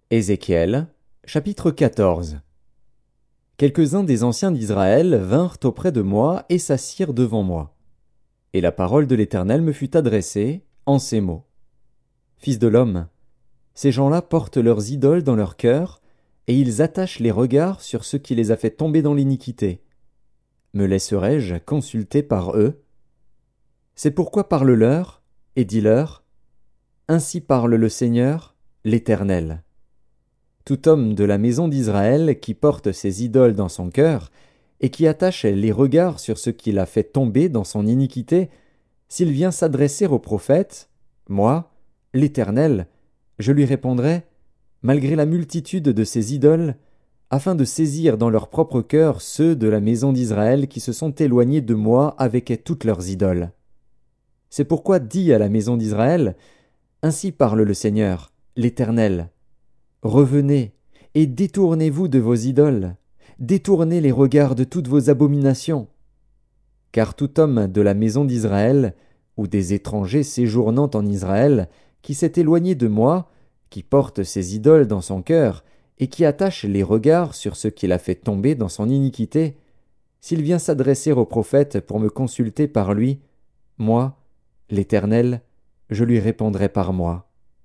Ézéchiel, chapitre 14. Quelques-uns des anciens d'Israël vinrent auprès de moi et s'assirent devant moi. Et la parole de l'Éternel me fut adressée en ces mots. Fils de l'homme, ces gens-là portent leurs idoles dans leur cœur, et ils attachent les regards sur ce qui les a fait tomber dans l'iniquité. Me laisserai-je consulter par eux? C'est pourquoi parle-leur, et dis-leur, ainsi parle le Seigneur, l'Éternel. Tout homme de la maison d'Israël qui porte ses idoles dans son cœur, et qui attache les regards sur ce qui l'a fait tomber dans son iniquité, s'il vient s'adresser au prophète, moi, l'Éternel, je lui répondrai, malgré la multitude de ses idoles, afin de saisir dans leur propre cœur ceux de la maison d'Israël qui se sont éloignés de moi avec toutes leurs idoles. C'est pourquoi dis à la maison d'Israël, ainsi parle le Seigneur, l'Éternel. Revenez, et détournez-vous de vos idoles, détournez les regards de toutes vos abominations. Car tout homme de la maison d'Israël, ou des étrangers séjournant en Israël, qui s'est éloigné de moi, qui porte ses idoles dans son cœur, et qui attache les regards sur ce qu'il a fait tomber dans son iniquité, s'il vient s'adresser au prophète pour me consulter par lui, moi, l'Éternel, je lui répondrai par moi.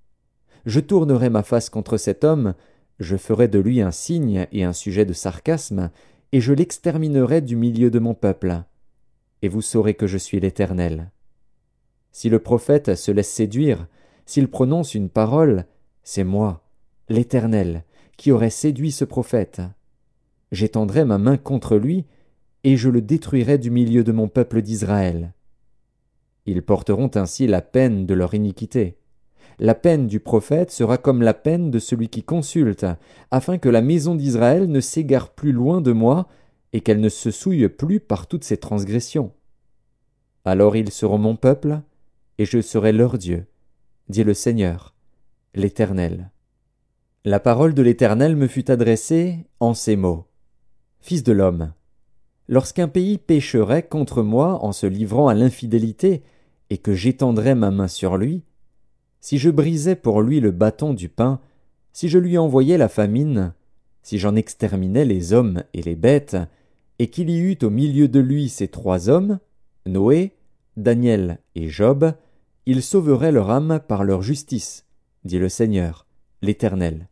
Je tournerai ma face contre cet homme, je ferai de lui un signe et un sujet de sarcasme, et je l'exterminerai du milieu de mon peuple. Et vous saurez que je suis l'Éternel. Si le prophète se laisse séduire, s'il prononce une parole, c'est moi, l'Éternel, qui aurai séduit ce prophète. J'étendrai ma main contre lui, et je le détruirai du milieu de mon peuple d'Israël. Ils porteront ainsi la peine de leur iniquité. La peine du prophète sera comme la peine de celui qui consulte, afin que la maison d'Israël ne s'égare plus loin de moi, et qu'elle ne se souille plus par toutes ses transgressions. Alors ils seront mon peuple, et je serai leur Dieu, dit le Seigneur, l'Éternel. La parole de l'Éternel me fut adressée en ces mots. Fils de l'homme, lorsqu'un pays pécherait contre moi en se livrant à l'infidélité, et que j'étendrais ma main sur lui, si je brisais pour lui le bâton du pain, si je lui envoyais la famine, si j'en exterminais les hommes et les bêtes, et qu'il y eût au milieu de lui ces trois hommes, Noé, Daniel et Job, ils sauveraient leur âme par leur justice, dit le Seigneur, l'Éternel.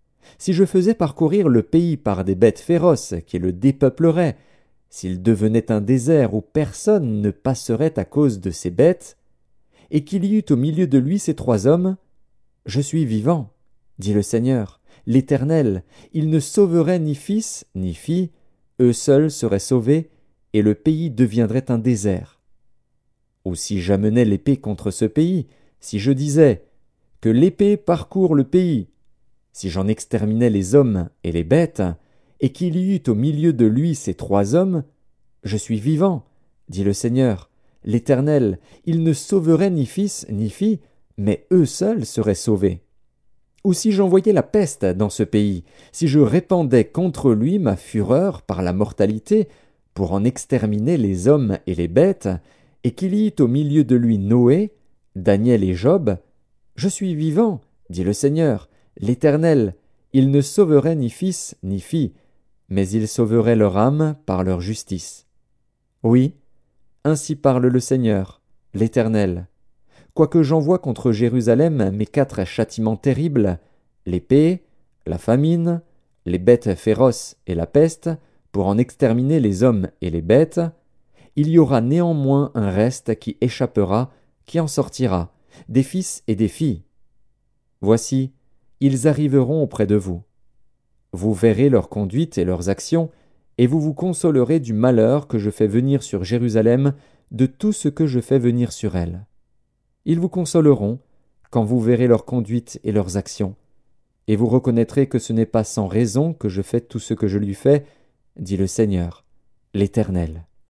Si je faisais parcourir le pays par des bêtes féroces qui le dépeupleraient, s'il devenait un désert où personne ne passerait à cause de ces bêtes, et qu'il y eût au milieu de lui ces trois hommes, je suis vivant, dit le Seigneur, l'Éternel, il ne sauverait ni fils ni fille, eux seuls seraient sauvés, et le pays deviendrait un désert. Ou si j'amenais l'épée contre ce pays, si je disais, que l'épée parcourt le pays, si j'en exterminais les hommes et les bêtes, et qu'il y eût au milieu de lui ces trois hommes, je suis vivant, dit le Seigneur, l'Éternel, il ne sauverait ni fils ni fille, mais eux seuls seraient sauvés. Ou si j'envoyais la peste dans ce pays, si je répandais contre lui ma fureur par la mortalité, pour en exterminer les hommes et les bêtes, et qu'il y eût au milieu de lui Noé, Daniel et Job, je suis vivant, dit le Seigneur, l'Éternel, il ne sauverait ni fils ni fille, mais il sauverait leur âme par leur justice. Oui, ainsi parle le Seigneur, l'Éternel. Quoique j'envoie contre Jérusalem mes 4 châtiments terribles, l'épée, la famine, les bêtes féroces et la peste, pour en exterminer les hommes et les bêtes, il y aura néanmoins un reste qui échappera, qui en sortira, des fils et des filles. Voici, ils arriveront auprès de vous. Vous verrez leur conduite et leurs actions, et vous vous consolerez du malheur que je fais venir sur Jérusalem, de tout ce que je fais venir sur elle. Ils vous consoleront, quand vous verrez leur conduite et leurs actions, et vous reconnaîtrez que ce n'est pas sans raison que je fais tout ce que je lui fais, dit le Seigneur, l'Éternel.